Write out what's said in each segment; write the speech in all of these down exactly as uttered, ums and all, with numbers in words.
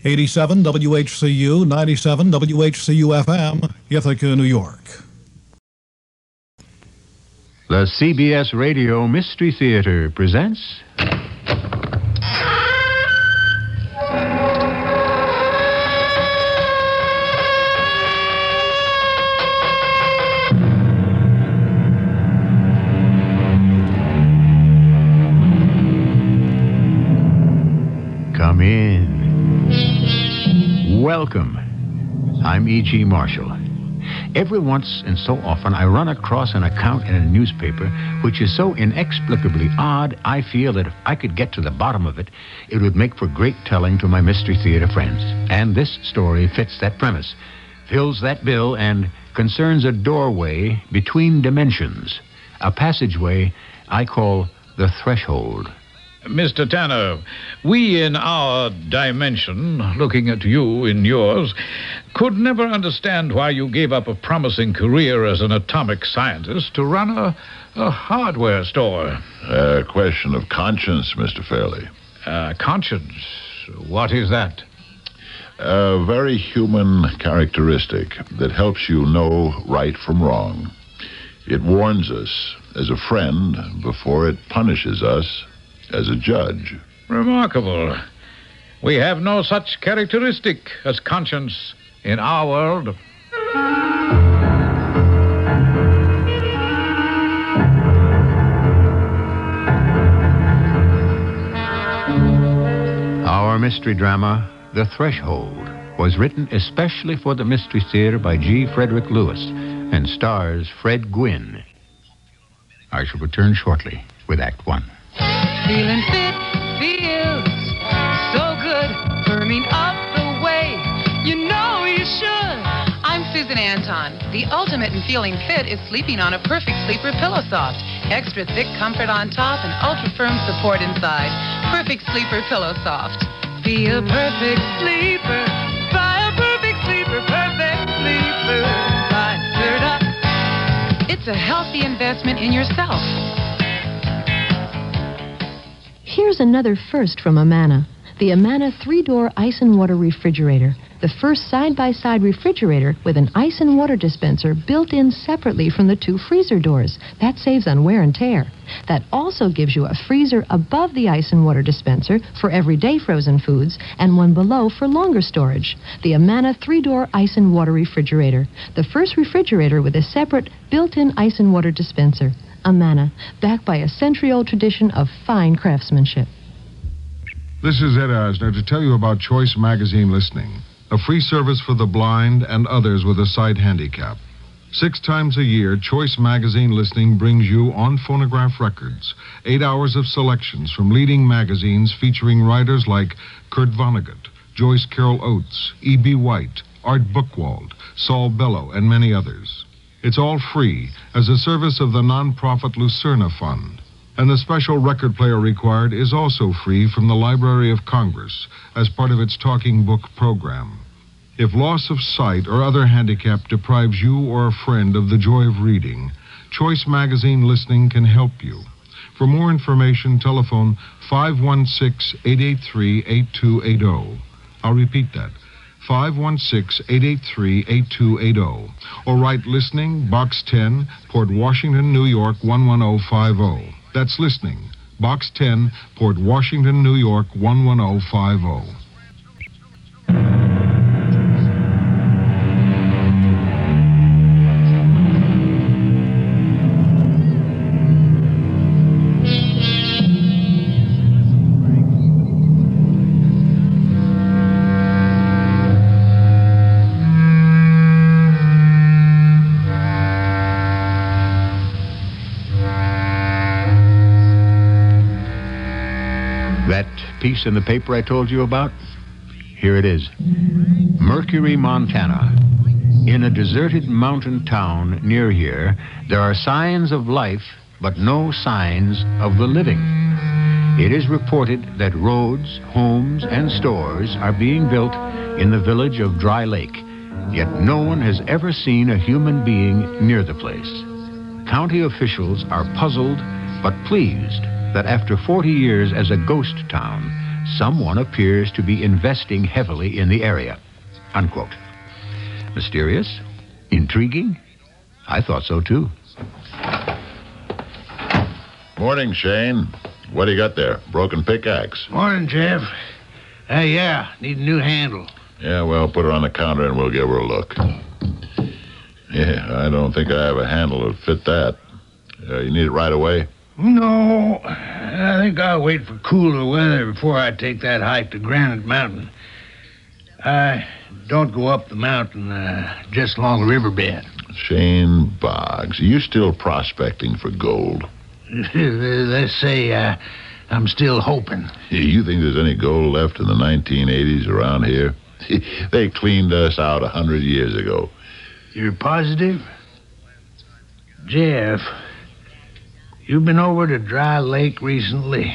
eighty-seven W H C U, ninety-seven W H C U F M, Ithaca, New York. The C B S Radio Mystery Theater presents... Come in. Welcome. I'm E G. Marshall. Every once and so often, I run across an account in a newspaper which is so inexplicably odd, I feel that if I could get to the bottom of it, it would make for great telling to my Mystery Theater friends. And this story fits that premise, fills that bill, and concerns a doorway between dimensions, a passageway I call the threshold. Mister Tanner, we in our dimension, looking at you in yours, could never understand why you gave up a promising career as an atomic scientist to run a, a hardware store. A question of conscience, Mister Fairley. Uh, conscience? What is that? A very human characteristic that helps you know right from wrong. It warns us as a friend before it punishes us as a judge. Remarkable. We have no such characteristic as conscience in our world. Our mystery drama, The Threshold, was written especially for the Mystery Theater by G. Frederick Lewis and stars Fred Gwynne. I shall return shortly with Act One. Feeling fit feels so good, burning up the way you know you should. I'm Susan Anton. The ultimate in feeling fit is sleeping on a Perfect Sleeper Pillow Soft. Extra thick comfort on top and ultra firm support inside. Perfect Sleeper Pillow Soft. Be a perfect sleeper. Buy a Perfect Sleeper. Perfect Sleeper. Buy Serta. It's a healthy investment in yourself. Here's another first from Amana. The Amana three-door ice and water refrigerator. The first side-by-side refrigerator with an ice and water dispenser built in separately from the two freezer doors. That saves on wear and tear. That also gives you a freezer above the ice and water dispenser for everyday frozen foods and one below for longer storage. The Amana three-door ice and water refrigerator. The first refrigerator with a separate built-in ice and water dispenser. Amana, backed by a century-old tradition of fine craftsmanship. This is Ed Asner to tell you about Choice Magazine Listening, a free service for the blind and others with a sight handicap. Six times a year, Choice Magazine Listening brings you on phonograph records, eight hours of selections from leading magazines featuring writers like Kurt Vonnegut, Joyce Carol Oates, E B. White, Art Buchwald, Saul Bellow, and many others. It's all free as a service of the nonprofit Lucerna Fund. And the special record player required is also free from the Library of Congress as part of its talking book program. If loss of sight or other handicap deprives you or a friend of the joy of reading, Choice Magazine Listening can help you. For more information, telephone five one six, eight eight three, eight two eight zero. I'll repeat that. five one six, eight eight three, eight two eight zero. Or write Listening, Box ten, Port Washington, New York, one one zero five zero. That's Listening, Box ten, Port Washington, New York, one one zero five zero. That piece in the paper I told you about? Here it is. Mercury, Montana. In a deserted mountain town near here, there are signs of life, but no signs of the living. It is reported that roads, homes, and stores are being built in the village of Dry Lake, yet no one has ever seen a human being near the place. County officials are puzzled but pleased that after forty years as a ghost town, someone appears to be investing heavily in the area. Unquote. Mysterious? Intriguing? I thought so, too. Morning, Shane. What do you got there? Broken pickaxe? Morning, Jeff. Uh, yeah, need a new handle. Yeah, well, put her on the counter and we'll give her a look. Yeah, I don't think I have a handle that fit that. Uh, you need it right away? No, I think I'll wait for cooler weather before I take that hike to Granite Mountain. I don't go up the mountain, uh, just along the riverbed. Shane Boggs, are you still prospecting for gold? Let's say uh, I'm still hoping. You think there's any gold left in the nineteen eighties around here? They cleaned us out a hundred years ago. You're positive? Jeff, you've been over to Dry Lake recently?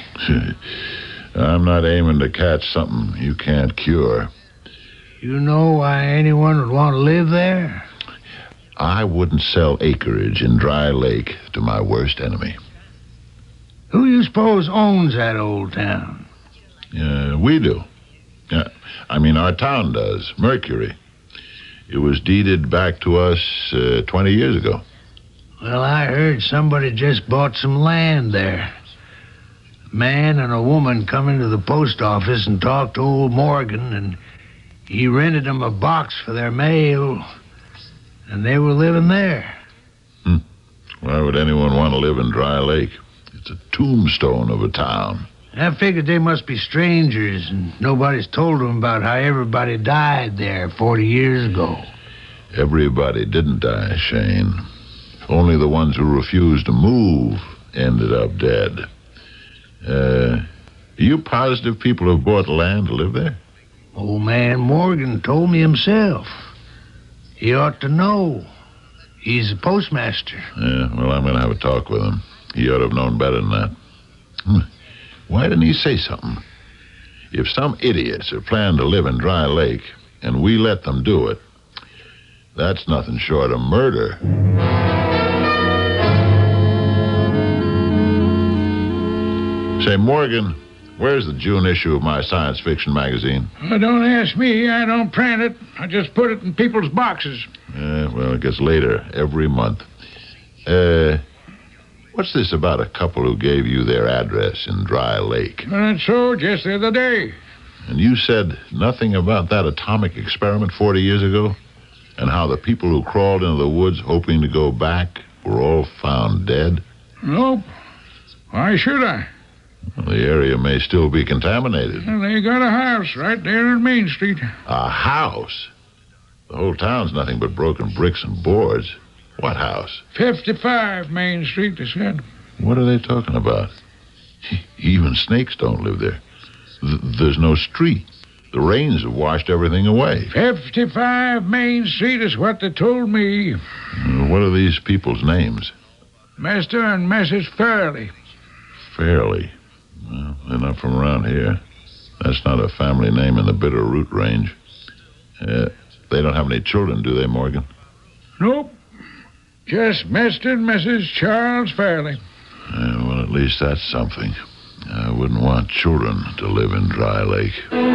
I'm not aiming to catch something you can't cure. You know why anyone would want to live there? I wouldn't sell acreage in Dry Lake to my worst enemy. Who you suppose owns that old town? Uh, we do. Uh, I mean, our town does. Mercury. It was deeded back to us uh, twenty years ago. Well, I heard somebody just bought some land there. A man and a woman come into the post office and talked to old Morgan, and he rented them a box for their mail, and they were living there. Hmm. Why would anyone want to live in Dry Lake? It's a tombstone of a town. I figured they must be strangers, and nobody's told them about how everybody died there forty years ago. Everybody didn't die, Shane. Only the ones who refused to move ended up dead. Uh, are you positive people have bought land to live there? Old man Morgan told me himself. He ought to know. He's a postmaster. Yeah, well, I'm going to have a talk with him. He ought to have known better than that. Hmm. Why didn't he say something? If some idiots are planning to live in Dry Lake and we let them do it, that's nothing short of murder. Say, Morgan, where's the June issue of my science fiction magazine? Well, don't ask me. I don't print it. I just put it in people's boxes. Uh, well, it gets later every month. Uh... What's this about a couple who gave you their address in Dry Lake? That's so, just the other day. And you said nothing about that atomic experiment forty years ago? And how the people who crawled into the woods hoping to go back were all found dead? Nope. Why should I? Well, the area may still be contaminated. Well, they got a house right there on Main Street. A house? The whole town's nothing but broken bricks and boards. What house? fifty-five Main Street, they said. What are they talking about? Even snakes don't live there. Th- there's no street. The rains have washed everything away. fifty-five Main Street is what they told me. What are these people's names? Mister and Missus Fairley. Fairley? Well, they're not from around here. That's not a family name in the Bitterroot Range. Uh, they don't have any children, do they, Morgan? Nope. Just Mister and Missus Charles Fairley. Uh, well, at least that's something. I wouldn't want children to live in Dry Lake.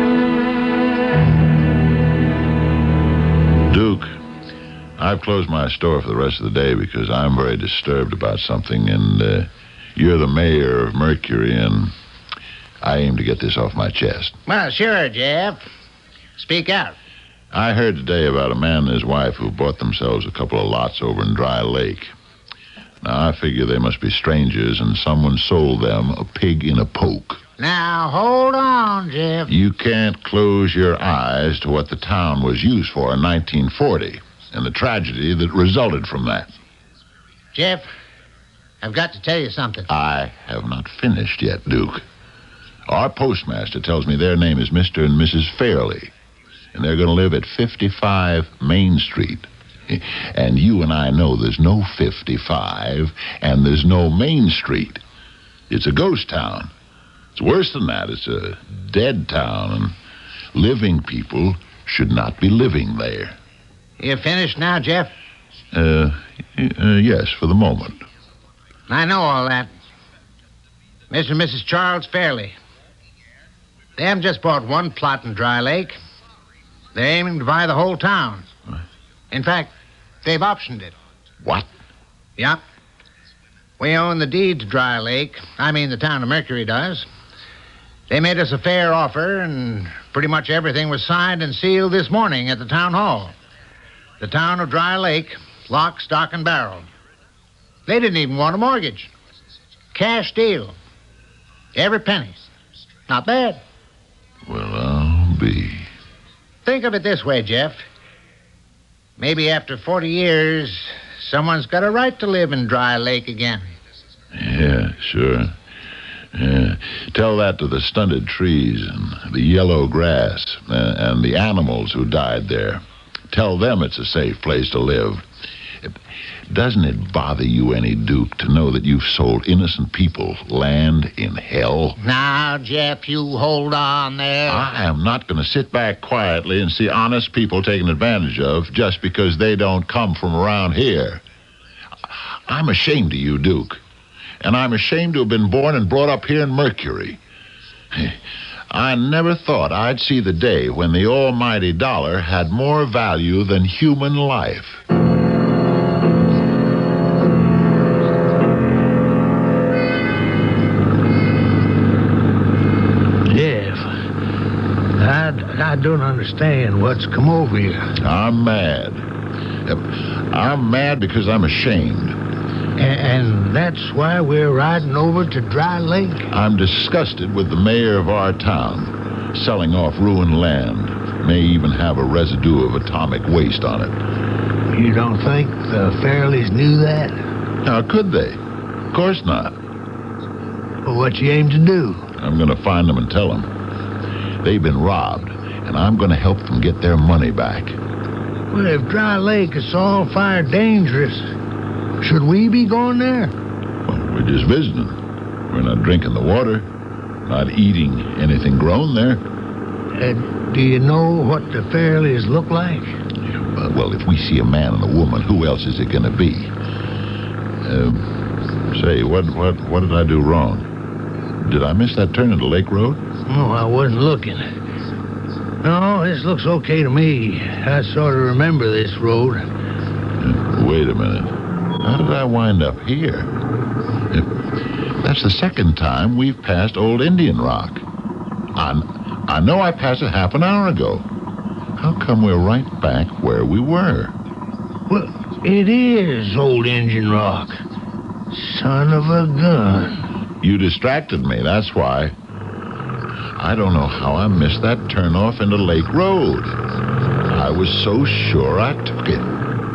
Duke, I've closed my store for the rest of the day because I'm very disturbed about something, and uh, you're the mayor of Mercury, and I aim to get this off my chest. Well, sure, Jeff. Speak out. I heard today about a man and his wife who bought themselves a couple of lots over in Dry Lake. Now, I figure they must be strangers, and someone sold them a pig in a poke. Now, hold on, Jeff. You can't close your eyes to what the town was used for in nineteen forty, and the tragedy that resulted from that. Jeff, I've got to tell you something. I have not finished yet, Duke. Our postmaster tells me their name is Mister and Missus Fairley, and they're going to live at fifty-five Main Street. And you and I know there's no fifty-five, and there's no Main Street. It's a ghost town. It's worse than that. It's a dead town, and living people should not be living there. You finished now, Jeff? Uh, uh yes, for the moment. I know all that. Mister and Missus Charles Fairley. They haven't just bought one plot in Dry Lake. They're aiming to buy the whole town. What? In fact, they've optioned it. What? Yep. We own the deed to Dry Lake. I mean, the town of Mercury does. They made us a fair offer, and pretty much everything was signed and sealed this morning at the town hall. The town of Dry Lake, lock, stock, and barrel. They didn't even want a mortgage. Cash deal. Every penny. Not bad. Well, I'll be. Think of it this way, Jeff. Maybe after forty years, someone's got a right to live in Dry Lake again. Yeah, sure. Yeah. Tell that to the stunted trees and the yellow grass uh, and the animals who died there. Tell them it's a safe place to live. Doesn't it bother you any, Duke, to know that you've sold innocent people land in hell? Now, Jeff, you hold on there. I am not going to sit back quietly and see honest people taken advantage of just because they don't come from around here. I'm ashamed of you, Duke. And I'm ashamed to have been born and brought up here in Mercury. I never thought I'd see the day when the almighty dollar had more value than human life. Jeff, I, I don't understand what's come over you. I'm mad. I'm mad because I'm ashamed. And that's why we're riding over to Dry Lake? I'm disgusted with the mayor of our town, selling off ruined land. May even have a residue of atomic waste on it. You don't think the Fairleys knew that? How could they? Of course not. Well, what you aim to do? I'm going to find them and tell them. They've been robbed, and I'm going to help them get their money back. Well, if Dry Lake is all fire dangerous, should we be going there? Well, we're just visiting. We're not drinking the water, not eating anything grown there. Uh, do you know what the Fairleys look like? Uh, well, if we see a man and a woman, who else is it going to be? Uh, say, what, what, what did I do wrong? Did I miss that turn into Lake Road? Oh, I wasn't looking. No, this looks okay to me. I sort of remember this road. Uh, wait a minute. How did I wind up here? Uh, that's the second time we've passed Old Indian Rock. I, I know I passed it half an hour ago. How come we're right back where we were? Well, it is Old Indian Rock. Son of a gun. You distracted me, that's why. I don't know how I missed that turnoff into Lake Road. I was so sure I took it.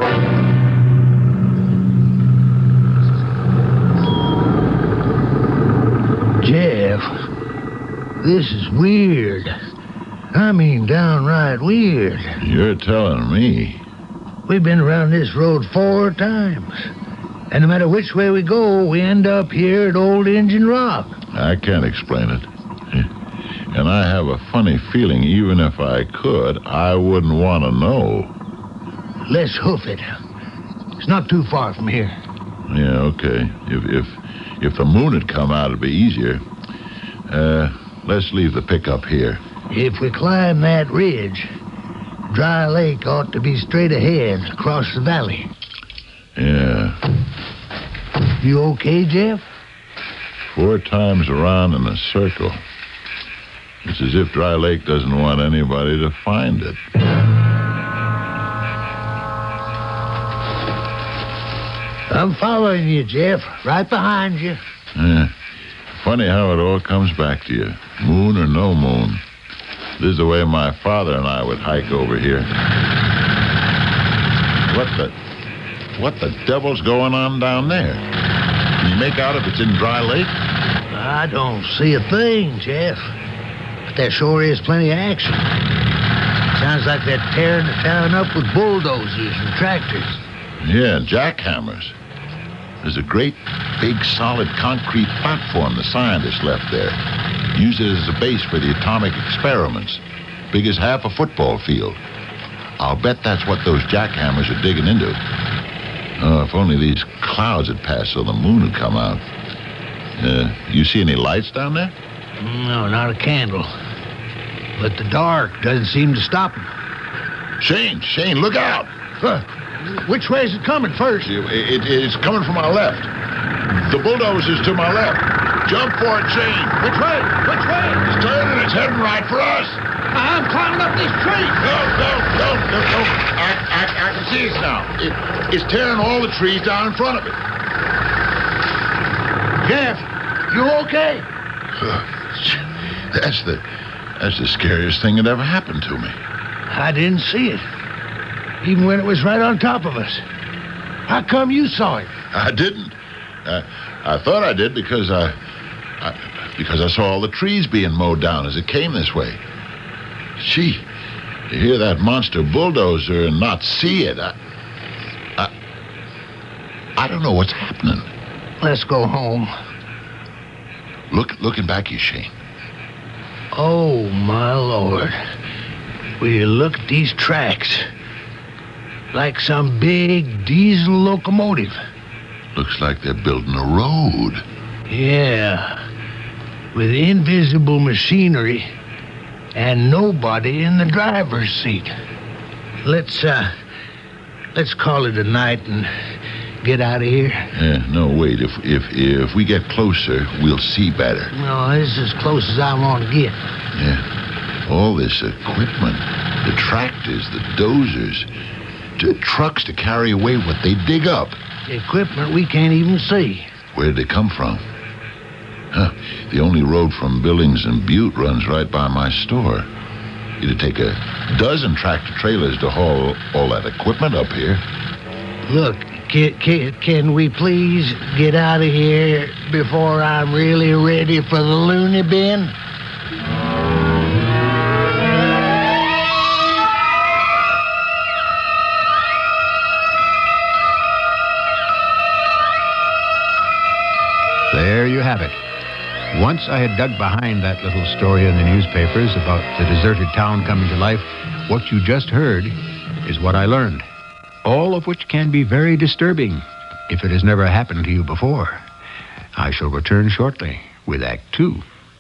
Jeff, this is weird. I mean, downright weird. You're telling me. We've been around this road four times. And no matter which way we go, we end up here at Old Indian Rock. I can't explain it. And I have a funny feeling even if I could, I wouldn't want to know. Let's hoof it. It's not too far from here. Yeah, okay. If if if the moon had come out, it'd be easier. Uh, let's leave the pickup here. If we climb that ridge, Dry Lake ought to be straight ahead across the valley. Yeah. You okay, Jeff? Four times around in a circle. It's as if Dry Lake doesn't want anybody to find it. I'm following you, Jeff. Right behind you. Yeah. Funny how it all comes back to you. Moon or no moon. This is the way my father and I would hike over here. What the... What the devil's going on down there? Can you make out if it's in Dry Lake? I don't see a thing, Jeff. But there sure is plenty of action. Sounds like they're tearing the town up with bulldozers and tractors. Yeah, jackhammers. There's a great, big, solid concrete platform the scientists left there. Used it as a base for the atomic experiments. Big as half a football field. I'll bet that's what those jackhammers are digging into. Oh, if only these clouds had passed so the moon had come out. Uh, you see any lights down there? No, not a candle. but the dark doesn't seem to stop him. Shane, Shane, look out. Huh. Which way is it coming first? It, it, it's coming from our left. The bulldozer's to my left. Jump for it, Shane. Which way? Which way? It's turning. It's heading right for us. I'm climbing up this tree. No, no, no, no, no. I, I, I can see it now. It, it's tearing all the trees down in front of it. Jeff, you okay? That's the, that's the scariest thing that ever happened to me. I didn't see it, even when it was right on top of us. How come you saw it? I didn't. I, I thought I did because I, I, because I saw all the trees being mowed down as it came this way. Gee, to hear that monster bulldozer and not see it, I, I, I don't know what's happening. Let's go home. Look, looking back here, Shane. Oh, my Lord. Will you look at these tracks? Like some big diesel locomotive. Looks like they're building a road. Yeah. With invisible machinery and nobody in the driver's seat. Let's, uh, let's call it a night and get out of here. Yeah, no, wait. If, if, if we get closer, we'll see better. No, this is as close as I want to get. Yeah. All this equipment, the tractors, the dozers, the trucks to carry away what they dig up. Equipment we can't even see. Where did they come from? Huh, the only road from Billings and Butte runs right by my store. It'd take a dozen tractor trailers to haul all that equipment up here. Look, can, can, can we please get out of here before I'm really ready for the loony bin? There you have it. Once I had dug behind that little story in the newspapers about the deserted town coming to life, what you just heard is what I learned. All of which can be very disturbing if it has never happened to you before. I shall return shortly with Act Two.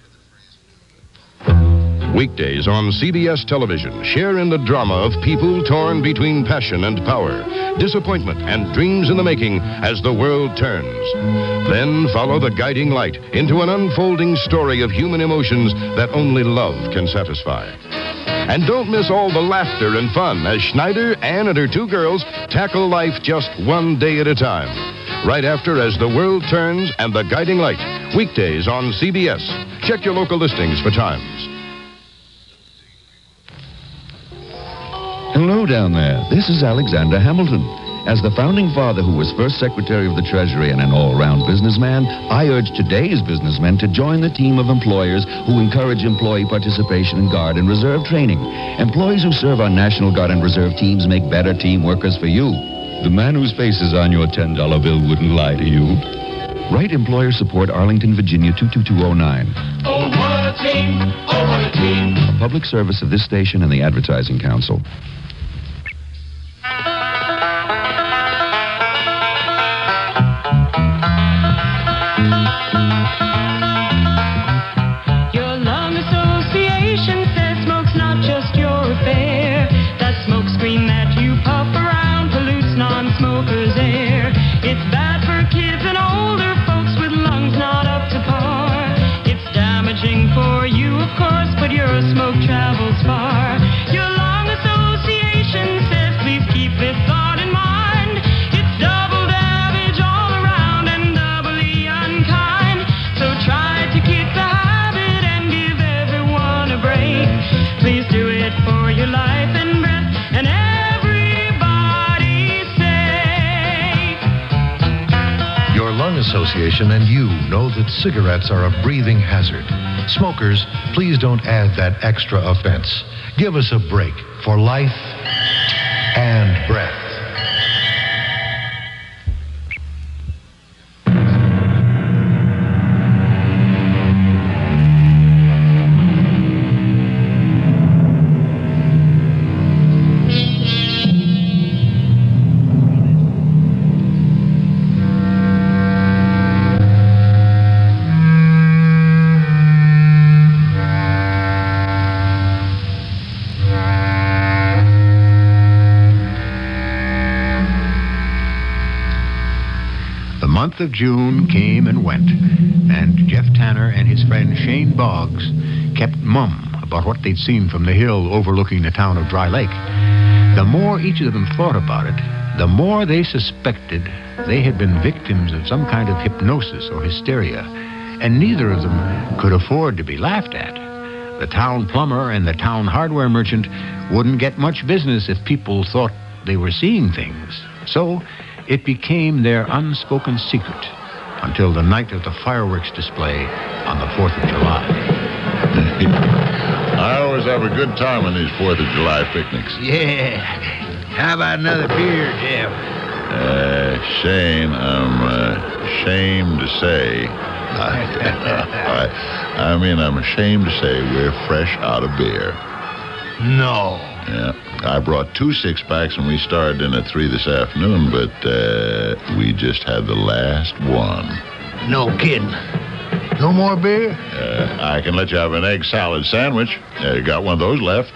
Weekdays on C B S television, share in the drama of people torn between passion and power, disappointment and dreams in the making as the world turns. Then follow the guiding light into an unfolding story of human emotions that only love can satisfy. And don't miss all the laughter and fun as Schneider, Ann, and her two girls tackle life just one day at a time. Right after As the World Turns and The Guiding Light, weekdays on C B S. Check your local listings for times. Hello down there. This is Alexander Hamilton. As the founding father who was first Secretary of the Treasury and an all-round businessman, I urge today's businessmen to join the team of employers who encourage employee participation in Guard and Reserve training. Employees who serve on National Guard and Reserve teams make better team workers for you. The man whose face is on your ten dollar bill wouldn't lie to you. Write Employer Support, Arlington, Virginia, two two two oh nine. Oh, what a team! Oh, what a team! A public service of this station and the Advertising Council. Your lung association says smoke's not just your affair. That smoke screen that you puff around pollutes non-smokers' air. It's bad for kids and older folks with lungs not up to par. It's damaging for you, of course, but your smoke travels far. Your lung association says please keep this thought in mind. It's double damage all around and doubly unkind. So try to kick the habit and give everyone a break. Please do it for your life and breath and everybody's sake. Your lung association and you know that cigarettes are a breathing hazard. Smokers, please don't add that extra offense. Give us a break for life and breath. month of June came and went, and Jeff Tanner and his friend Shane Boggs kept mum about what they'd seen from the hill overlooking the town of Dry Lake. The more each of them thought about it, the more they suspected they had been victims of some kind of hypnosis or hysteria, and neither of them could afford to be laughed at. The town plumber and the town hardware merchant wouldn't get much business if people thought they were seeing things. So it became their unspoken secret until the night of the fireworks display on the fourth of July. I always have a good time on these fourth of July picnics. Yeah. How about another beer, Jeff? Uh, Shane, I'm uh, ashamed to say... I, I mean, I'm ashamed to say we're fresh out of beer. No. Yeah. I brought two six-packs and we started in at three this afternoon, but uh, we just had the last one. No kidding. No more beer? Uh, I can let you have an egg salad sandwich. Uh, got one of those left.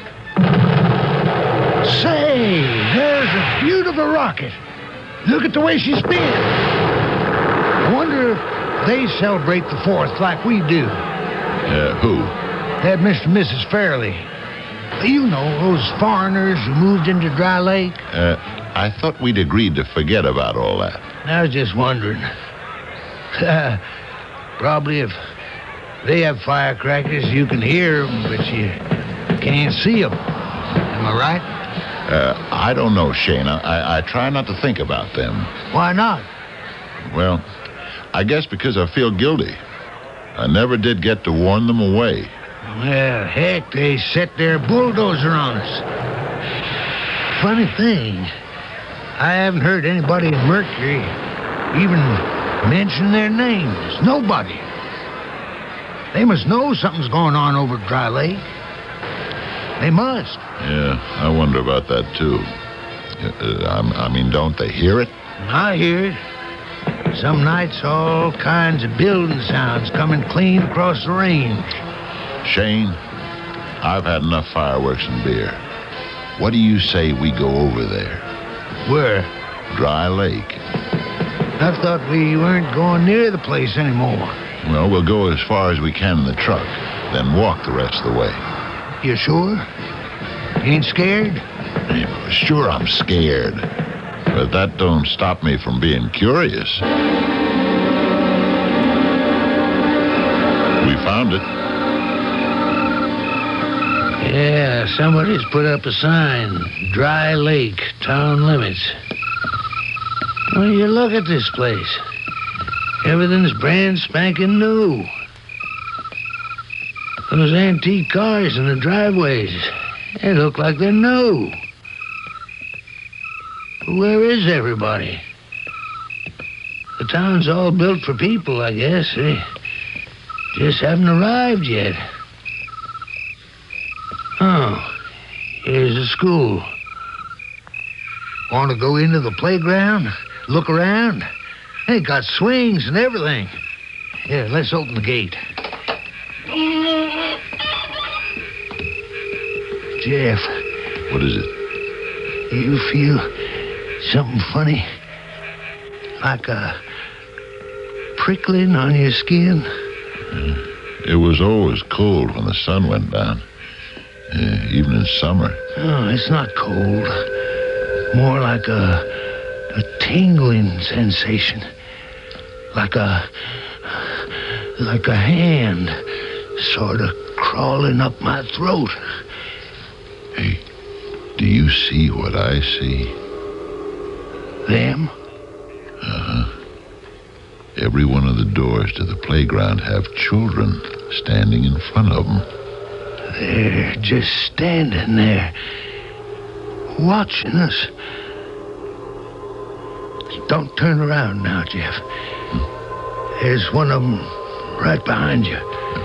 Say, there's a beautiful rocket. Look at the way she spins. I wonder if they celebrate the fourth like we do. Uh, who? That Mister and Missus Fairley. You know, those foreigners who moved into Dry Lake. Uh, I thought we'd agreed to forget about all that. I was just wondering. Uh, probably if they have firecrackers, you can hear them, but you can't see them. Am I right? Uh, I don't know, Shane. I, I try not to think about them. Why not? Well, I guess because I feel guilty. I never did get to warn them away. Well, heck, they set their bulldozer on us. Funny thing, I haven't heard anybody in Mercury even mention their names. Nobody. They must know something's going on over at Dry Lake. They must. Yeah, I wonder about that, too. Uh, I, I mean, don't they hear it? I hear it. Some nights, all kinds of building sounds coming clean across the range. Shane, I've had enough fireworks and beer. What do you say we go over there? Where? Dry Lake. I thought we weren't going near the place anymore. Well, we'll go as far as we can in the truck, then walk the rest of the way. You sure? You ain't scared? Sure, I'm scared. But that don't stop me from being curious. We found it. Yeah, somebody's put up a sign. Dry Lake, town limits. Well, you look at this place. Everything's brand spanking new. Those antique cars in the driveways, they look like they're new. Where is everybody? The town's all built for people, I guess. They just haven't arrived yet. Oh, here's a school. Want to go into the playground? Look around? They got swings and everything. Here, let's open the gate. Jeff. What is it? You feel something funny? Like a prickling on your skin? Uh, it was always cold when the sun went down. Uh, even in summer. Oh, it's not cold. More like a, a tingling sensation. Like a... Like a hand sort of crawling up my throat. Hey, do you see what I see? Them? Uh-huh. Every one of the doors to the playground have children standing in front of them. They're just standing there, watching us. Don't turn around now, Jeff. There's one of them right behind you.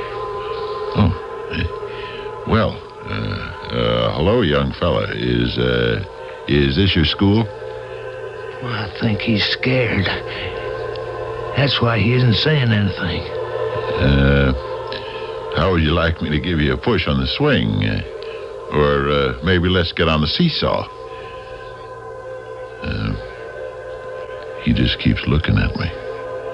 Oh, well, uh, uh, hello, young fella. Is, uh, is this your school? Well, I think he's scared. That's why he isn't saying anything. Uh, how would you like me to give you a push on the swing? Uh, or uh, maybe let's get on the seesaw. Uh, he just keeps looking at me.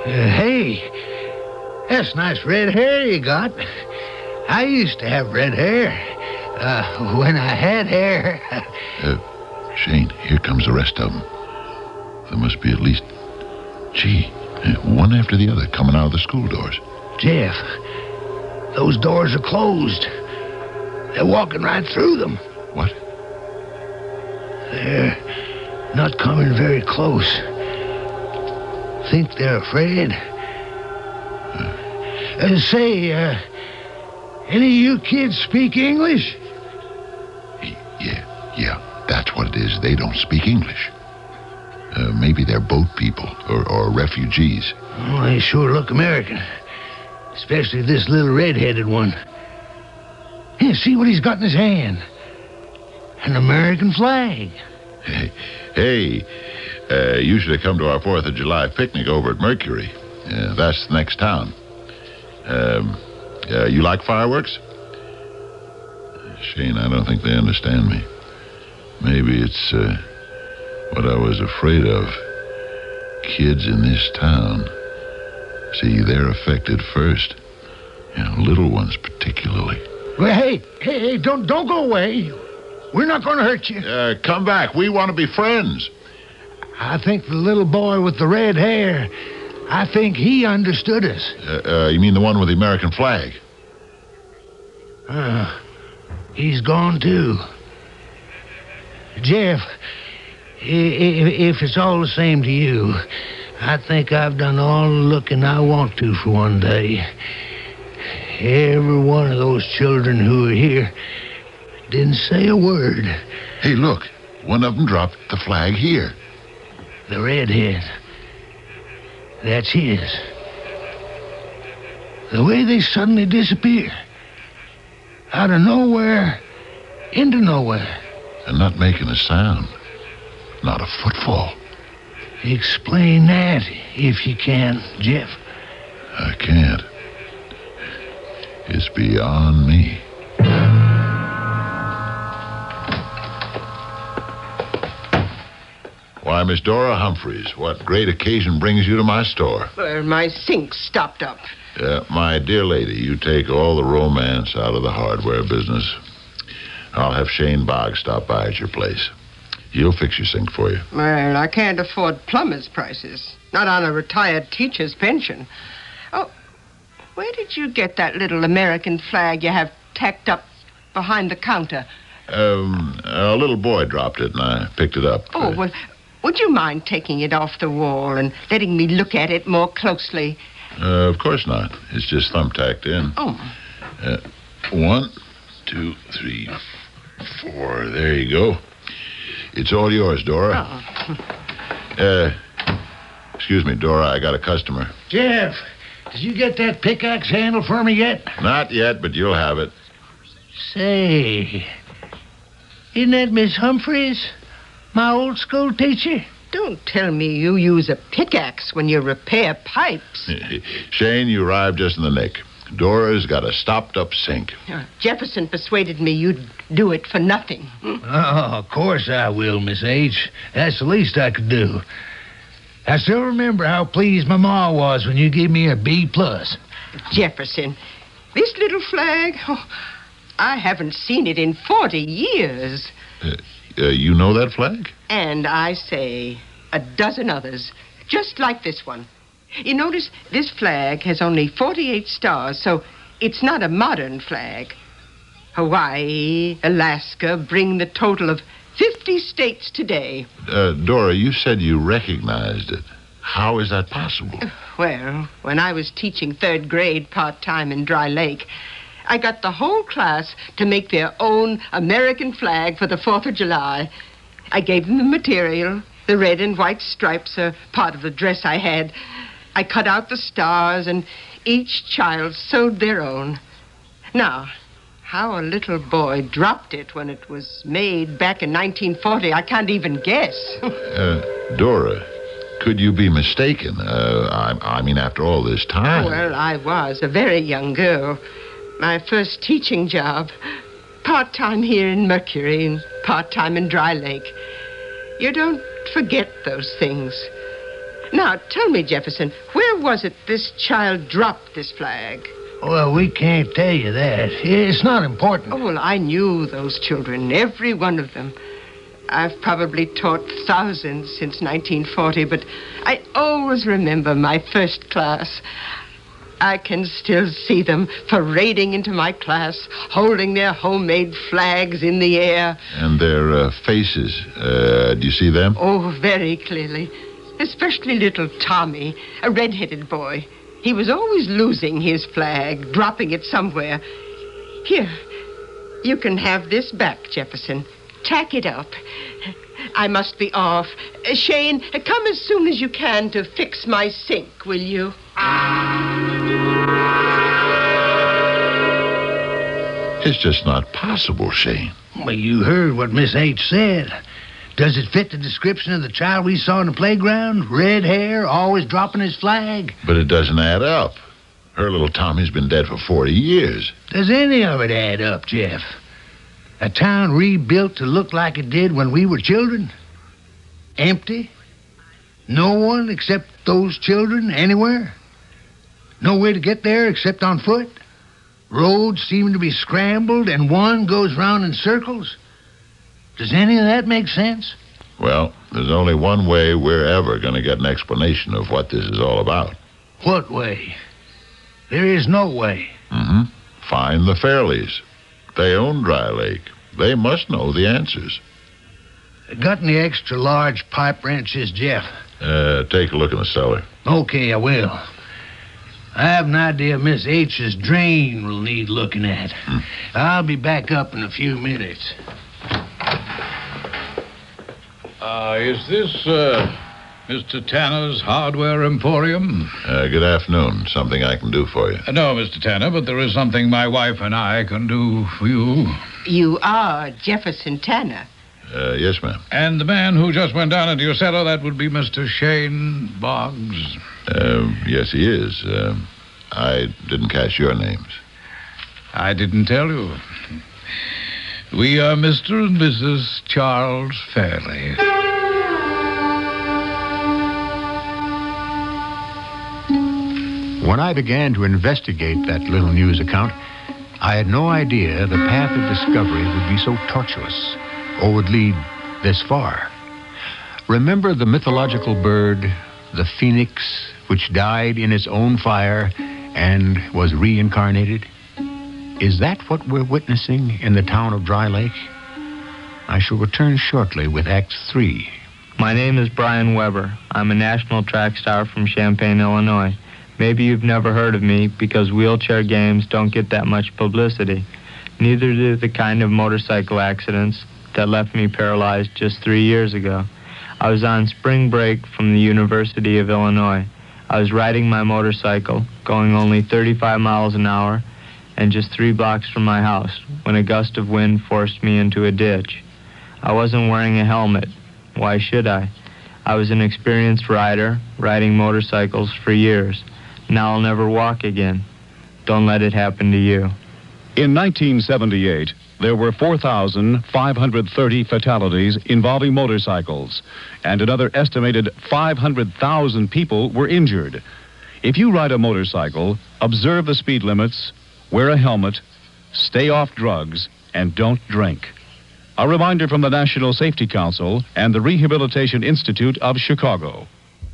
hey, that's nice red hair you got. I used to have red hair. Uh, when I had hair. uh, Shane, here comes the rest of them. There must be at least, gee, one after the other coming out of the school doors. Jeff, those doors are closed. They're walking right through them. What? They're not coming very close. Think they're afraid? Uh, say, uh, any of you kids speak English? Yeah, yeah, that's what it is. They don't speak English. Uh, maybe they're boat people or, or refugees. Oh, they sure look American. Especially this little red-headed one. Here, see what he's got in his hand. An American flag. Hey, hey uh, you should have come to our fourth of July picnic over at Mercury. Uh, that's the next town. Um, uh, you like fireworks? Shane, I don't think they understand me. Maybe it's uh, what I was afraid of. Kids in this town. See, they're affected first. You know, little ones particularly. Well, hey, hey, hey, don't, don't go away. We're not going to hurt you. Uh, come back. We want to be friends. I think the little boy with the red hair, I think he understood us. Uh, uh, you mean the one with the American flag? Uh, he's gone, too. Jeff, if it's all the same to you, I think I've done all the looking I want to for one day. Every one of those children who are here didn't say a word. Hey, look. One of them dropped the flag here. The redhead. That's his. The way they suddenly disappear. Out of nowhere, into nowhere. And not making a sound. Not a footfall. Explain that, if you can, Jeff. I can't. It's beyond me. Why, Miss Dora Humphreys, what great occasion brings you to my store? Well, my sink's stopped up. Uh, my dear lady, you take all the romance out of the hardware business. I'll have Shane Boggs stop by at your place. He'll fix your sink for you. Well, I can't afford plumber's prices. Not on a retired teacher's pension. Oh, where did you get that little American flag you have tacked up behind the counter? Um, a little boy dropped it, and I picked it up. Oh, well, would you mind taking it off the wall and letting me look at it more closely? Uh, of course not. It's just thumbtacked in. Oh. Uh, one, two, three, four. There you go. It's all yours, Dora. Oh. Uh, excuse me, Dora. I got a customer. Jeff, did you get that pickaxe handle for me yet? Not yet, but you'll have it. Say, isn't that Miss Humphreys? My old school teacher? Don't tell me you use a pickaxe when you repair pipes. Shane, you arrived just in the nick. Dora's got a stopped-up sink. Uh, Jefferson persuaded me you'd do it for nothing. Oh, of course I will, Miss H. That's the least I could do. I still remember how pleased my ma was when you gave me a B plus. Jefferson, this little flag, oh, I haven't seen it in forty years. Uh, uh, you know that flag? And I say a dozen others, just like this one. You notice this flag has only forty-eight stars, so it's not a modern flag. Hawaii, Alaska bring the total of fifty states today. Uh, Dora, you said you recognized it. How is that possible? Well, when I was teaching third grade part-time in Dry Lake, I got the whole class to make their own American flag for the fourth of July. I gave them the material. The red and white stripes are part of the dress I had. I cut out the stars, and each child sewed their own. Now, how a little boy dropped it when it was made back in nineteen forty, I can't even guess. uh, Dora, could you be mistaken? Uh, I, I mean, after all this time. Well, I was a very young girl. My first teaching job. Part-time here in Mercury and part-time in Dry Lake. You don't forget those things. Now, tell me, Jefferson, where was it this child dropped this flag? Well, we can't tell you that. It's not important. Oh, well, I knew those children, every one of them. I've probably taught thousands since nineteen forty, but I always remember my first class. I can still see them parading into my class, holding their homemade flags in the air. And their uh, faces, uh, do you see them? Oh, very clearly. Especially little Tommy, a red-headed boy. He was always losing his flag, dropping it somewhere. Here, you can have this back, Jefferson. Tack it up. I must be off. Uh, Shane, uh, come as soon as you can to fix my sink, will you? It's just not possible, Shane. Well, you heard what Miss H said. Does it fit the description of the child we saw in the playground? Red hair, always dropping his flag? But it doesn't add up. Her little Tommy's been dead for forty years. Does any of it add up, Jeff? A town rebuilt to look like it did when we were children? Empty? No one except those children anywhere? No way to get there except on foot? Roads seem to be scrambled and one goes round in circles? Does any of that make sense? Well, there's only one way we're ever going to get an explanation of what this is all about. What way? There is no way. Mm-hmm. Find the Fairleys. They own Dry Lake. They must know the answers. Got any extra large pipe wrenches, Jeff? Uh, take a look in the cellar. Okay, I will. I have an idea Miss H's drain will need looking at. Hmm. I'll be back up in a few minutes. Uh, is this, uh, Mister Tanner's Hardware Emporium? Uh, good afternoon. Something I can do for you? Uh, no, Mister Tanner, but there is something my wife and I can do for you. You are Jefferson Tanner. Uh, yes, ma'am. And the man who just went down into your cellar, that would be Mister Shane Boggs. Uh, yes, he is. Uh, I didn't catch your names. I didn't tell you. We are Mister and Missus Charles Fairley. When I began to investigate that little news account, I had no idea the path of discovery would be so tortuous or would lead this far. Remember the mythological bird, the phoenix, which died in its own fire and was reincarnated? Is that what we're witnessing in the town of Dry Lake? I shall return shortly with Act Three. My name is Brian Weber. I'm a national track star from Champaign, Illinois. Maybe you've never heard of me because wheelchair games don't get that much publicity. Neither do the kind of motorcycle accidents that left me paralyzed just three years ago. I was on spring break from the University of Illinois. I was riding my motorcycle, going only thirty-five miles an hour, and just three blocks from my house, when a gust of wind forced me into a ditch. I wasn't wearing a helmet. Why should I? I was an experienced rider, riding motorcycles for years. Now I'll never walk again. Don't let it happen to you. In nineteen seventy-eight, there were four thousand five hundred thirty fatalities involving motorcycles, and another estimated five hundred thousand people were injured. If you ride a motorcycle, observe the speed limits, wear a helmet, stay off drugs, and don't drink. A reminder from the National Safety Council and the Rehabilitation Institute of Chicago.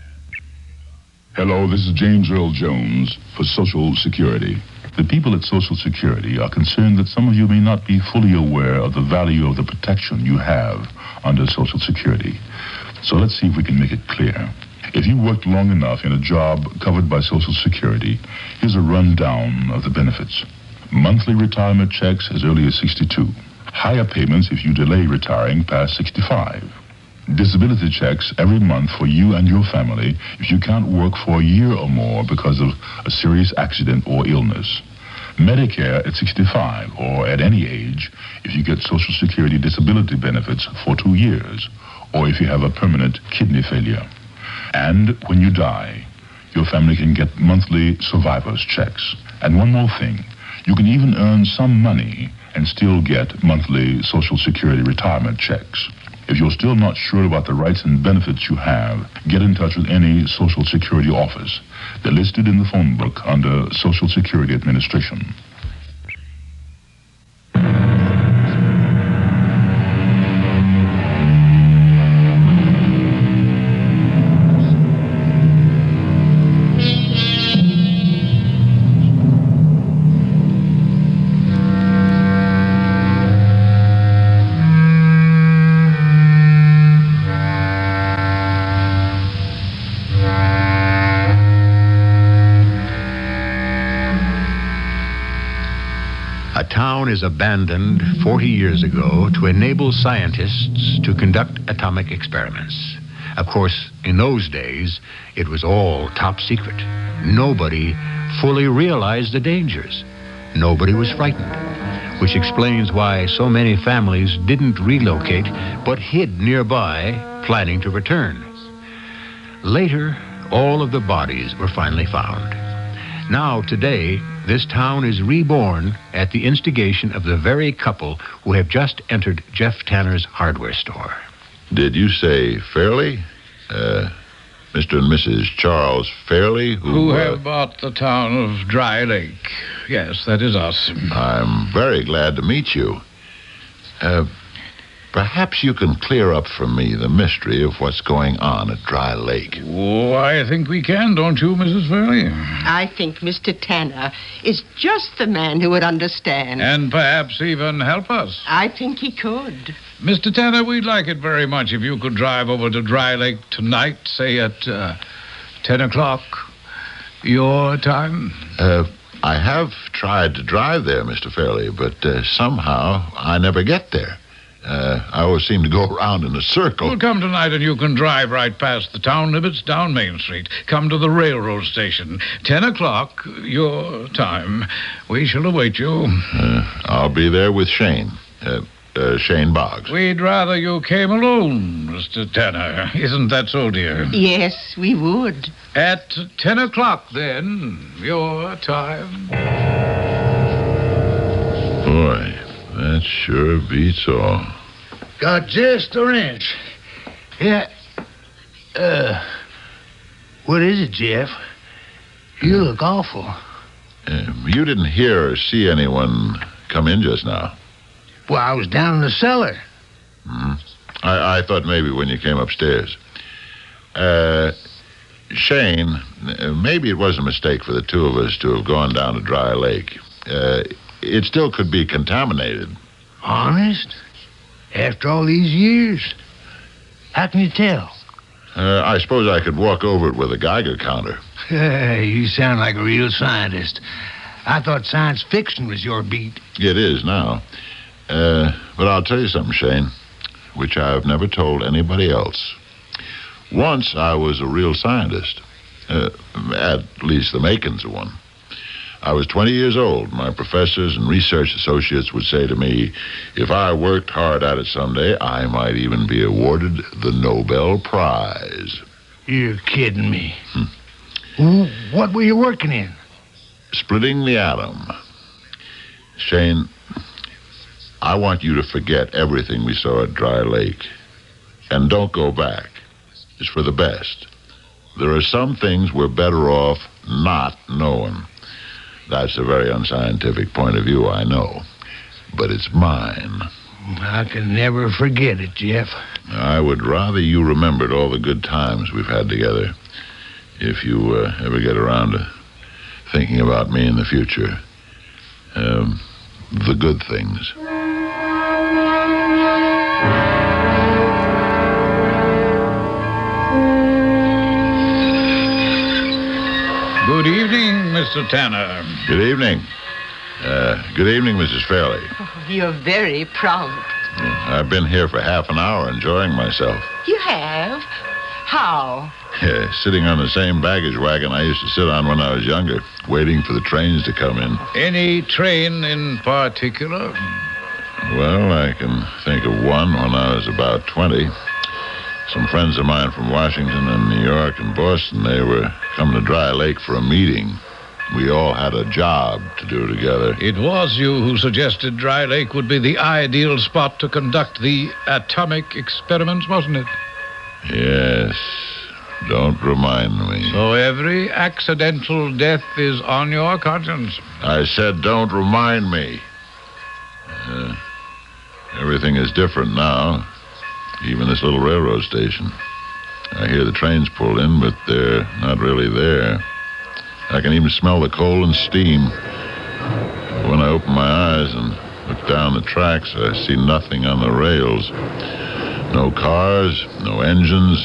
Hello, this is James Earl Jones for Social Security. The people at Social Security are concerned that some of you may not be fully aware of the value of the protection you have under Social Security. So let's see if we can make it clear. If you worked long enough in a job covered by Social Security, here's a rundown of the benefits. Monthly retirement checks as early as sixty-two. Higher payments if you delay retiring past sixty-five. Disability checks every month for you and your family if you can't work for a year or more because of a serious accident or illness. Medicare at sixty-five or at any age if you get Social Security disability benefits for two years or if you have a permanent kidney failure. And when you die, your family can get monthly survivor's checks. And one more thing, you can even earn some money and still get monthly Social Security retirement checks. If you're still not sure about the rights and benefits you have, get in touch with any Social Security office. They're listed in the phone book under Social Security Administration. A town is abandoned forty years ago to enable scientists to conduct atomic experiments. Of course, in those days, it was all top secret. Nobody fully realized the dangers. Nobody was frightened, which explains why so many families didn't relocate but hid nearby, planning to return. Later, all of the bodies were finally found. Now, today, this town is reborn at the instigation of the very couple who have just entered Jeff Tanner's hardware store. Did you say Fairley? Uh, Mister and Missus Charles Fairley? Who, Who uh, have bought the town of Dry Lake. Yes, that is us. I'm very glad to meet you. Uh, perhaps you can clear up for me the mystery of what's going on at Dry Lake. Oh, I think we can, don't you, Missus Fairley? I think Mister Tanner is just the man who would understand. And perhaps even help us. I think he could. Mister Tanner, we'd like it very much if you could drive over to Dry Lake tonight, say at uh, ten o'clock, your time. Uh, I have tried to drive there, Mister Fairley, but uh, somehow I never get there. Uh, I always seem to go around in a circle. Well, come tonight and you can drive right past the town limits down Main Street. Come to the railroad station. Ten o'clock, your time. We shall await you. Uh, I'll be there with Shane. Uh, uh, Shane Boggs. We'd rather you came alone, Mister Tanner. Isn't that so, dear? Yes, we would. At ten o'clock, then, your time. Boy, that sure beats all. Got just a wrench. Yeah. Uh, what is it, Jeff? You look awful. Uh, you didn't hear or see anyone come in just now. Well, I was down in the cellar. Hmm. I, I thought maybe when you came upstairs. Uh, Shane, uh, maybe it was a mistake for the two of us to have gone down to Dry Lake. Uh, it still could be contaminated. Honest? After all these years? How can you tell? Uh, I suppose I could walk over it with a Geiger counter. You sound like a real scientist. I thought science fiction was your beat. It is now. Uh, but I'll tell you something, Shane, which I've never told anybody else. Once I was a real scientist. Uh, at least the makings of one. I was twenty years old. My professors and research associates would say to me, if I worked hard at it someday, I might even be awarded the Nobel Prize. You're kidding me. Hmm. What were you working in? Splitting the atom. Shane, I want you to forget everything we saw at Dry Lake. And don't go back. It's for the best. There are some things we're better off not knowing. That's a very unscientific point of view, I know. But it's mine. I can never forget it, Jeff. I would rather you remembered all the good times we've had together. If you uh, ever get around to thinking about me in the future. Um, the good things. Good evening, Mister Tanner. Good evening. Uh, good evening, Missus Fairley. Oh, you're very prompt. I've been here for half an hour enjoying myself. You have? How? Yeah, sitting on the same baggage wagon I used to sit on when I was younger, waiting for the trains to come in. Any train in particular? Well, I can think of one when I was about twenty. Some friends of mine from Washington and New York and Boston, they were coming to Dry Lake for a meeting. We all had a job to do together. It was you who suggested Dry Lake would be the ideal spot to conduct the atomic experiments, wasn't it? Yes. Don't remind me. So every accidental death is on your conscience. I said don't remind me. Uh, everything is different now. Even this little railroad station. I hear the trains pull in, but they're not really there. I can even smell the coal and steam. When I open my eyes and look down the tracks, I see nothing on the rails. No cars, no engines,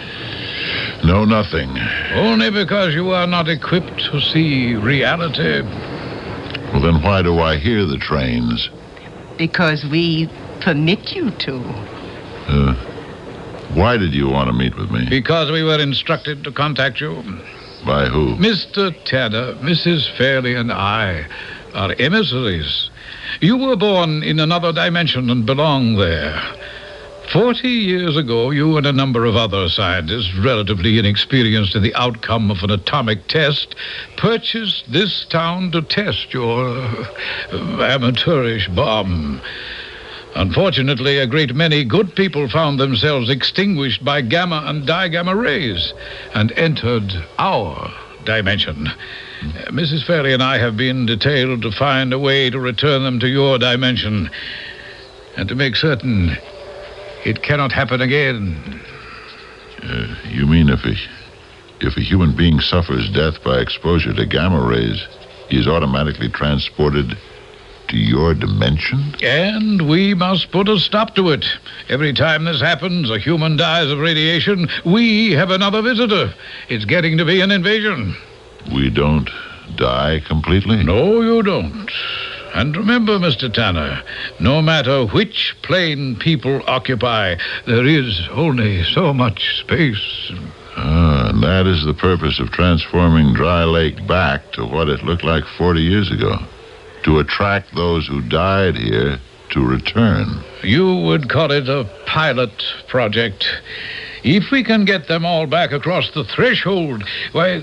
no nothing. Only because you are not equipped to see reality. Well, then why do I hear the trains? Because we permit you to. Uh, why did you want to meet with me? Because we were instructed to contact you. By who? Mister Tanner, Missus Fairley, and I are emissaries. You were born in another dimension and belong there. Forty years ago, you and a number of other scientists, relatively inexperienced in the outcome of an atomic test, purchased this town to test your uh, amateurish bomb. Unfortunately, a great many good people found themselves extinguished by gamma and digamma rays and entered our dimension. Uh, Missus Fairley and I have been detailed to find a way to return them to your dimension and to make certain it cannot happen again. Uh, you mean if a, if a human being suffers death by exposure to gamma rays, he is automatically transported to your dimension? And we must put a stop to it. Every time this happens, a human dies of radiation, we have another visitor. It's getting to be an invasion. We don't die completely? No, you don't. And remember, Mister Tanner, no matter which plane people occupy, there is only so much space. Ah, and that is the purpose of transforming Dry Lake back to what it looked like forty years ago. To attract those who died here to return. You would call it a pilot project. If we can get them all back across the threshold, why...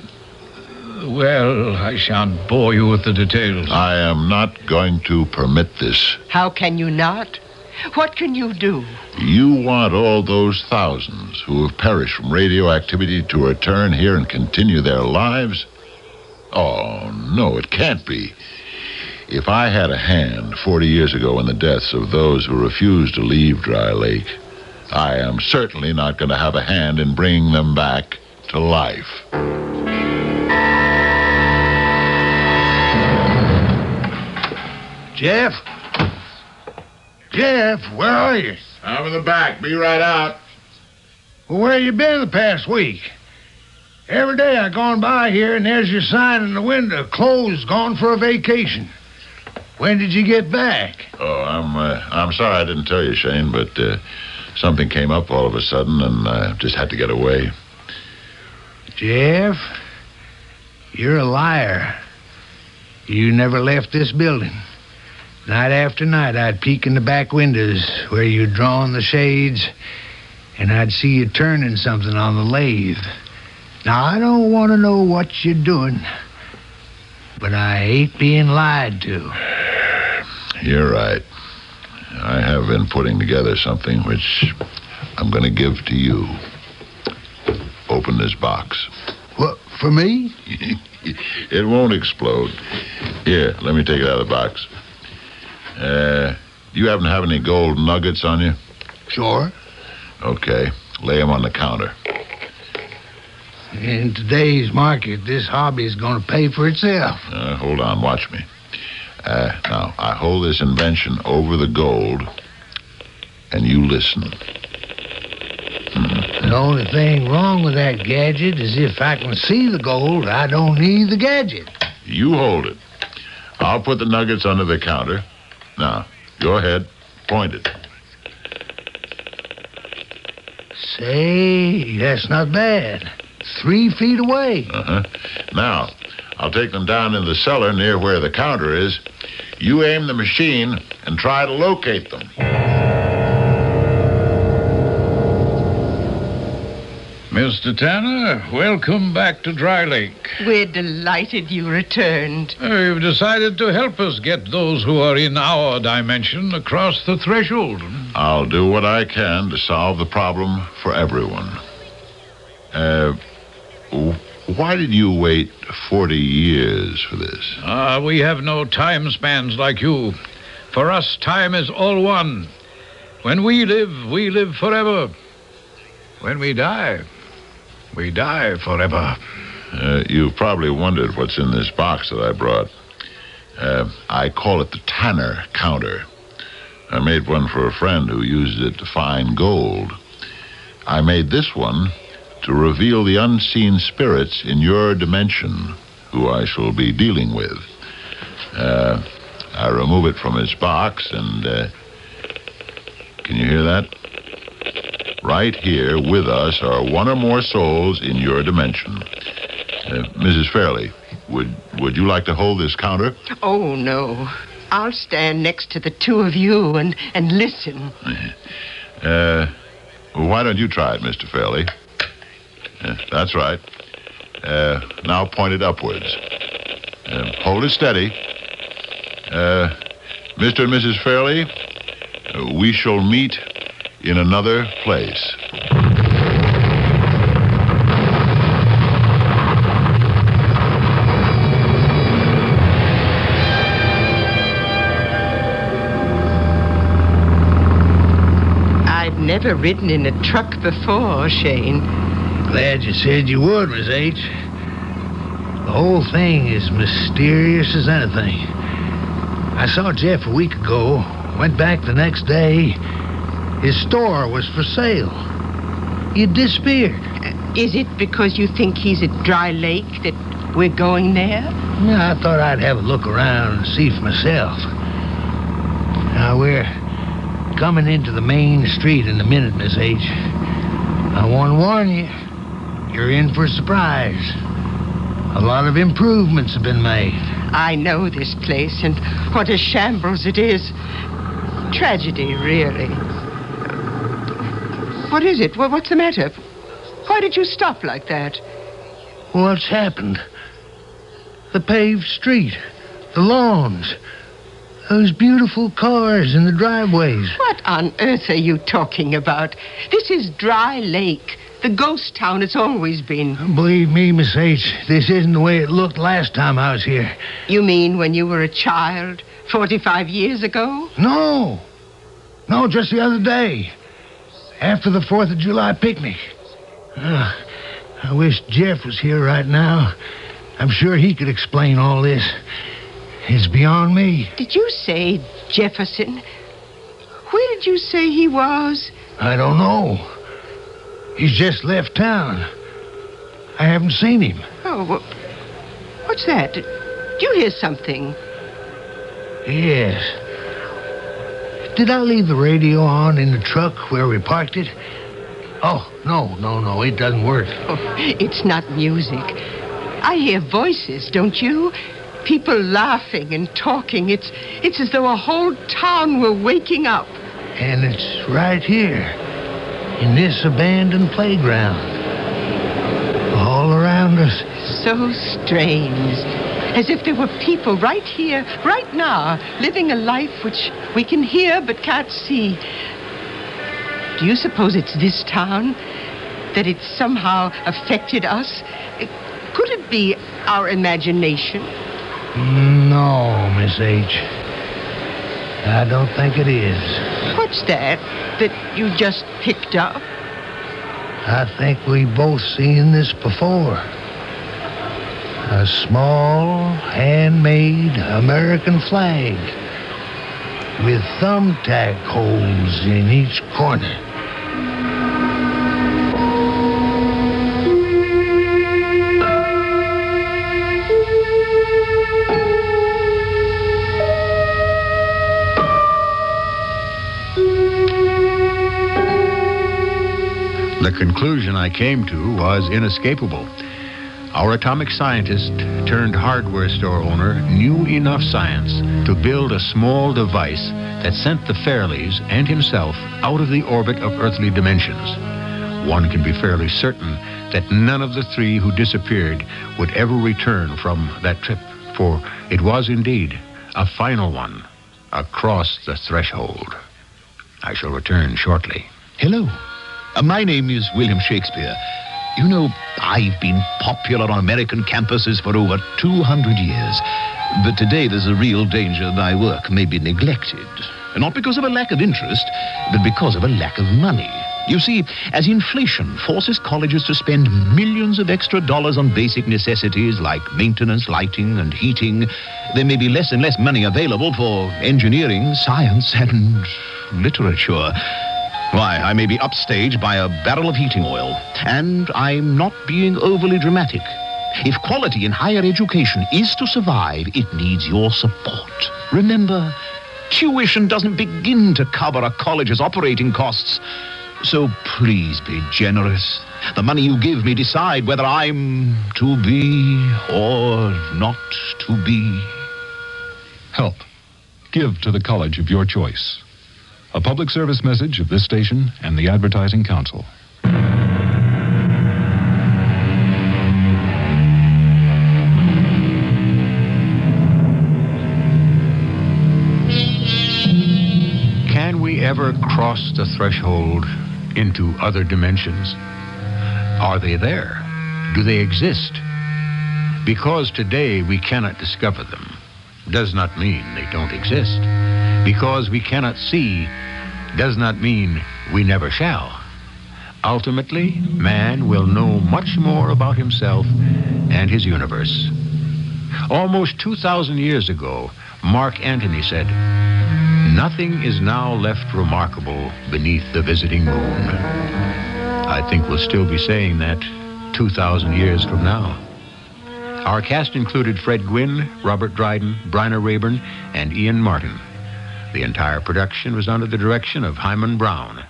Well, I shan't bore you with the details. I am not going to permit this. How can you not? What can you do? You want all those thousands who have perished from radioactivity to return here and continue their lives? Oh, no, it can't be. If I had a hand forty years ago in the deaths of those who refused to leave Dry Lake, I am certainly not going to have a hand in bringing them back to life. Jeff? Jeff, where are you? I'm in the back. Be right out. Well, where you been the past week? Every day I gone by here and there's your sign in the window, closed, gone for a vacation. When did you get back? Oh, I'm uh, I'm sorry I didn't tell you, Shane, but uh, something came up all of a sudden and I just had to get away. Jeff, you're a liar. You never left this building. Night after night, I'd peek in the back windows where you'd drawn the shades, and I'd see you turning something on the lathe. Now, I don't want to know what you're doing, but I hate being lied to. You're right. I have been putting together something which I'm going to give to you. Open this box. What, for me? It won't explode. Here, let me take it out of the box. Uh, you happen to have any gold nuggets on you? Sure. Okay, lay them on the counter. In today's market, this hobby is going to pay for itself. Uh, hold on, watch me. Uh, now, I hold this invention over the gold, and you listen. Mm-hmm. The only thing wrong with that gadget is if I can see the gold, I don't need the gadget. You hold it. I'll put the nuggets under the counter. Now, go ahead. Point it. Say, that's not bad. Three feet away. Uh-huh. Now, I'll take them down in the cellar near where the counter is. You aim the machine and try to locate them. Mister Tanner, welcome back to Dry Lake. We're delighted you returned. Uh, you've decided to help us get those who are in our dimension across the threshold. I'll do what I can to solve the problem for everyone. Uh, why did you wait forty years for this? Ah, we have no time spans like you. For us, time is all one. When we live, we live forever. When we die, we die forever. Uh, you've probably wondered what's in this box that I brought. Uh, I call it the Tanner counter. I made one for a friend who used it to find gold. I made this one to reveal the unseen spirits in your dimension, who I shall be dealing with. Uh, I remove it from its box, and uh, can you hear that? Right here with us are one or more souls in your dimension. Uh, Missus Fairley, would would you like to hold this counter? Oh, no. I'll stand next to the two of you and, and listen. Uh, well, why don't you try it, Mister Fairley? Uh, that's right. Uh, now point it upwards. Uh, hold it steady. Uh, Mister and Missus Fairley, uh, we shall meet in another place. I've never ridden in a truck before, Shane. Glad you said you would, Miss H. The whole thing is mysterious as anything. I saw Jeff a week ago, went back the next day. His store was for sale. He disappeared. Is it because you think he's at Dry Lake that we're going there? Yeah, I thought I'd have a look around and see for myself. Now, we're coming into the main street in a minute, Miss H. I want to warn you, you're in for a surprise. A lot of improvements have been made. I know this place, and what a shambles it is. Tragedy, really. What is it? What's the matter? Why did you stop like that? What's happened? The paved street, the lawns, those beautiful cars in the driveways. What on earth are you talking about? This is Dry Lake, the ghost town it's always been. Believe me, Miss H., this isn't the way it looked last time I was here. You mean when you were a child, forty-five years ago? No. No, just the other day. After the fourth of July picnic. Uh, I wish Jeff was here right now. I'm sure he could explain all this. It's beyond me. Did you say Jefferson? Where did you say he was? I don't know. He's just left town. I haven't seen him. Oh, well, what's that? Did you hear something? Yes. Did I leave the radio on in the truck where we parked it? Oh, no, no, no, it doesn't work. Oh, it's not music. I hear voices, don't you? People laughing and talking. It's it's as though a whole town were waking up. And it's right here, in this abandoned playground. All around us. So strange. As if there were people right here, right now, living a life which we can hear but can't see. Do you suppose it's this town? That it somehow affected us? Could it be our imagination? No, Miss H. I don't think it is. What's that that you just picked up? I think we've both seen this before. A small, handmade American flag with thumbtack holes in each corner. The conclusion I came to was inescapable. Our atomic scientist turned hardware store owner knew enough science to build a small device that sent the Fairleys and himself out of the orbit of earthly dimensions. one can be fairly certain that none of the three who disappeared would ever return from that trip, for it was indeed a final one across the threshold. I shall return shortly. Hello. Uh, my name is William Shakespeare. You know, I've been popular on American campuses for over two hundred years. But today there's a real danger my work may be neglected. Not because of a lack of interest, but because of a lack of money. You see, as inflation forces colleges to spend millions of extra dollars on basic necessities like maintenance, lighting, and heating, there may be less and less money available for engineering, science, and literature. Why, I may be upstaged by a barrel of heating oil, and I'm not being overly dramatic. If quality in higher education is to survive, it needs your support. Remember, tuition doesn't begin to cover a college's operating costs. So please be generous. The money you give me decide whether I'm to be or not to be. Help. Give to the college of your choice. A public service message of this station and the Advertising Council. Can we ever cross the threshold into other dimensions? Are they there? Do they exist? Because today we cannot discover them does not mean they don't exist. Because we cannot see does not mean we never shall. Ultimately, man will know much more about himself and his universe. Almost two thousand years ago, Mark Antony said, "Nothing is now left remarkable beneath the visiting moon." I think we'll still be saying that two thousand years from now. Our cast included Fred Gwynne, Robert Dryden, Bryna Rayburn, and Ian Martin. The entire production was under the direction of Hyman Brown.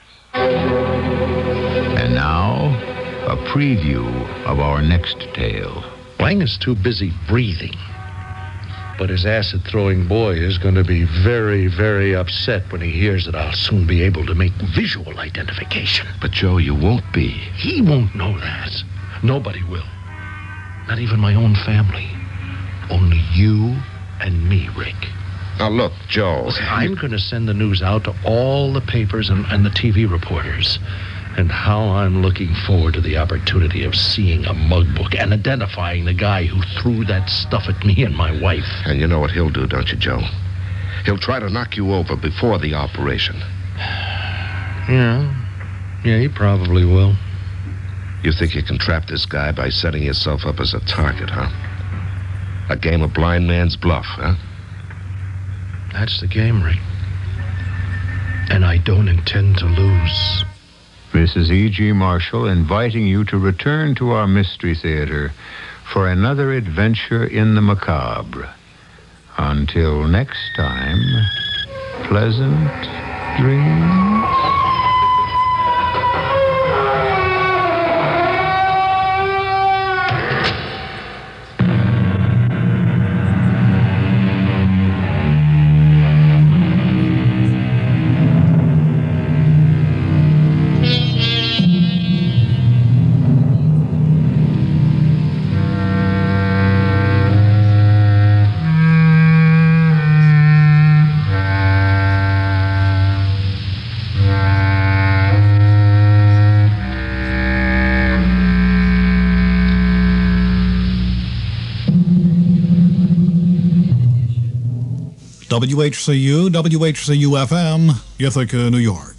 And now, a preview of our next tale. Lang is too busy breathing. But his acid-throwing boy is going to be very, very upset when he hears that I'll soon be able to make visual identification. But, Joe, you won't be. He won't know that. Nobody will. Not even my own family. Only you and me, Rick. Now, look, Joe. Listen, I'm going to send the news out to all the papers and, and the T V reporters. And how I'm looking forward to the opportunity of seeing a mug book and identifying the guy who threw that stuff at me and my wife. And you know what he'll do, don't you, Joe? He'll try to knock you over before the operation. Yeah. Yeah, he probably will. You think you can trap this guy by setting yourself up as a target, huh? A game of blind man's bluff, huh? That's the game, Rick. And I don't intend to lose. Missus E G. Marshall inviting you to return to our Mystery Theater for another adventure in the macabre. Until next time, pleasant dreams. W H C U, W H C U F M, Ithaca, New York.